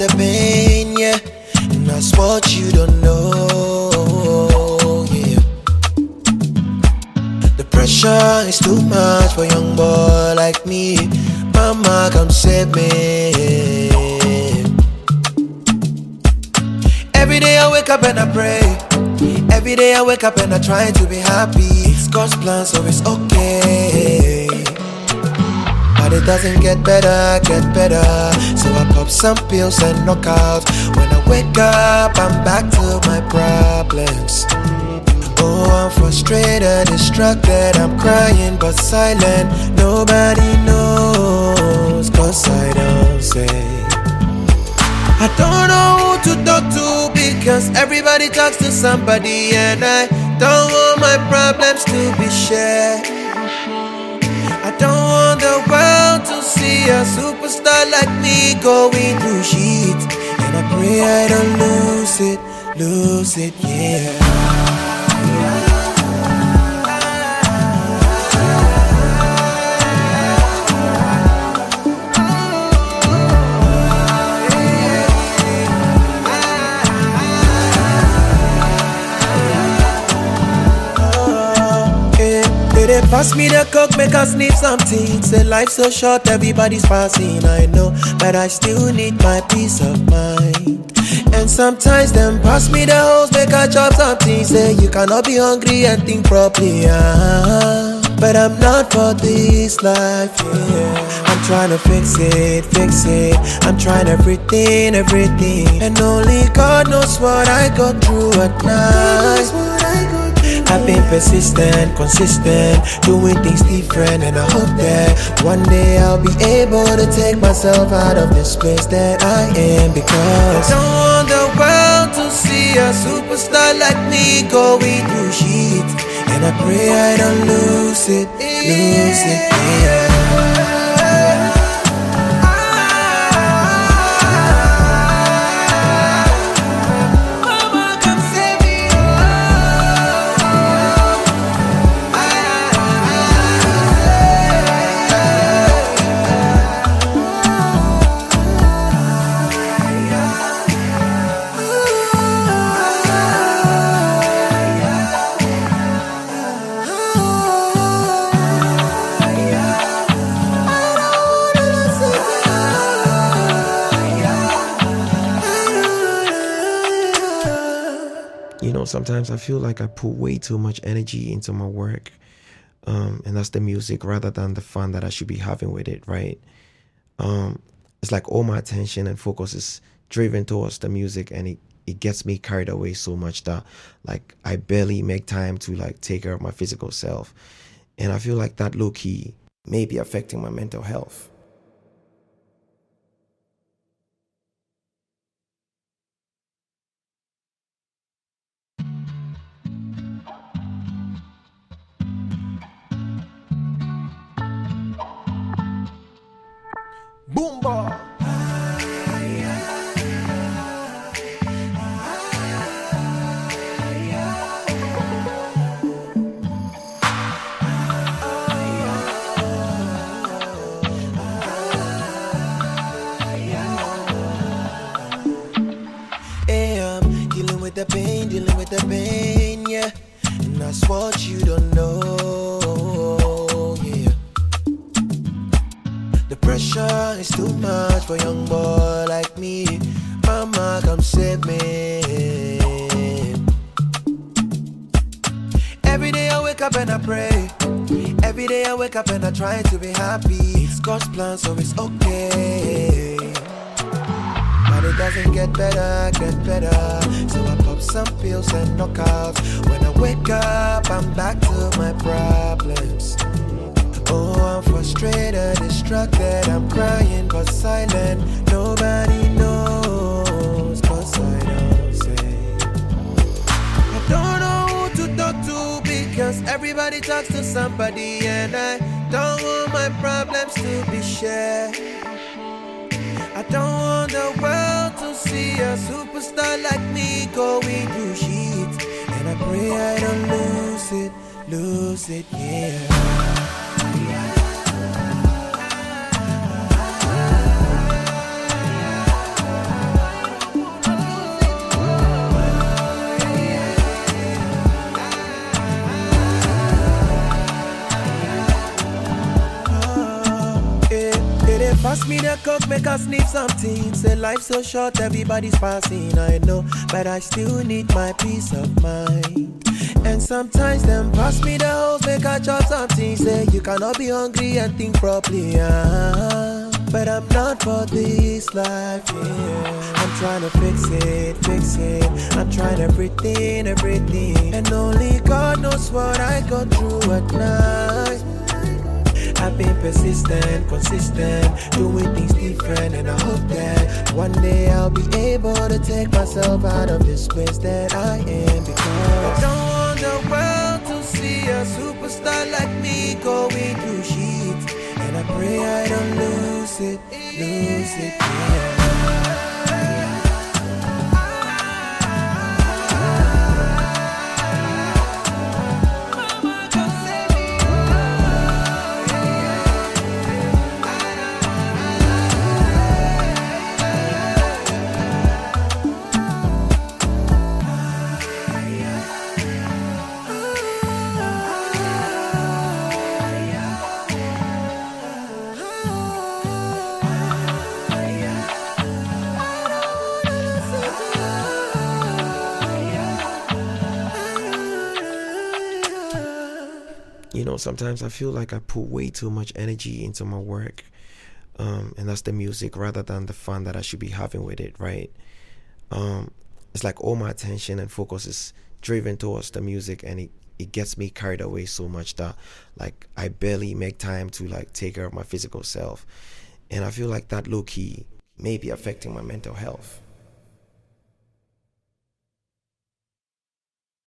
the pain, yeah. And that's what you don't know, yeah. The pressure is too much for a young boy like me. Mama, come save me. Every day I wake up and I pray. Every day I wake up and I try to be happy. It's God's plan, so it's okay. But it doesn't get better. So I pop some pills and knock out. When I wake up, I'm back to my problems. Oh, I'm frustrated, distracted, I'm crying but silent. Nobody knows, cause I don't say. I don't know who to talk to because everybody talks to somebody, and I don't want my problems to be shared. I don't want the world to see a superstar like me going through shit. And I pray I don't lose it, yeah. They pass me the coke, make us need something. Say life's so short, everybody's passing, I know, but I still need my peace of mind. And sometimes them pass me the hose, make I chop something. Say you cannot be hungry and think properly, but I'm not for this life, yeah. I'm trying to fix it. I'm trying everything, and only God knows what I go through at night. I've been persistent, consistent, doing things different, and I hope that one day I'll be able to take myself out of this place that I am. Because I don't want the world to see a superstar like me going through shit. And I pray I don't lose it, yeah. Sometimes I feel like I put way too much energy into my work, and that's the music rather than the fun that I should be having with it, right? It's like all my attention and focus is driven towards the music, and it gets me carried away so much that like I barely make time to like take care of my physical self, and I feel like that low-key may be affecting my mental health. Boomba! Hey, I'm dealing with the pain, yeah. And that's what you don't know, yeah. The pressure is too much for a young boy like me. Mama, come save me. Every day I wake up and I pray. Every day I wake up and I try to be happy. It's God's plan, so it's okay. But it doesn't get better. So I pop some pills and knock out. When I wake up, I'm back to my problems. Oh, I'm frustrated, distracted, I'm crying but silent. Nobody knows, cause I don't say. I don't know who to talk to because everybody talks to somebody, and I don't want my problems to be shared. I don't want the world to see a superstar like me going through shit. And I pray I don't lose it, yeah. a coke, make us sniff something. Say life's so short, everybody's passing, I know, but I still need my peace of mind. And sometimes them pass me the hoes, make I chop something. Say you cannot be hungry and think properly, but I'm not for this life, yeah. I'm trying to fix it. I'm trying everything. And only God knows what I go through at night. I've been persistent, consistent, doing things different. And I hope that one day I'll be able to take myself out of this place that I am. Because I don't want the world to see a superstar like me going through shit. And I pray I don't lose it, yeah. You know, sometimes I feel like I put way too much energy into my work, and that's the music rather than the fun that I should be having with it, right? It's like all my attention and focus is driven towards the music, and it gets me carried away so much that like I barely make time to like take care of my physical self. And I feel like that low-key may be affecting my mental health.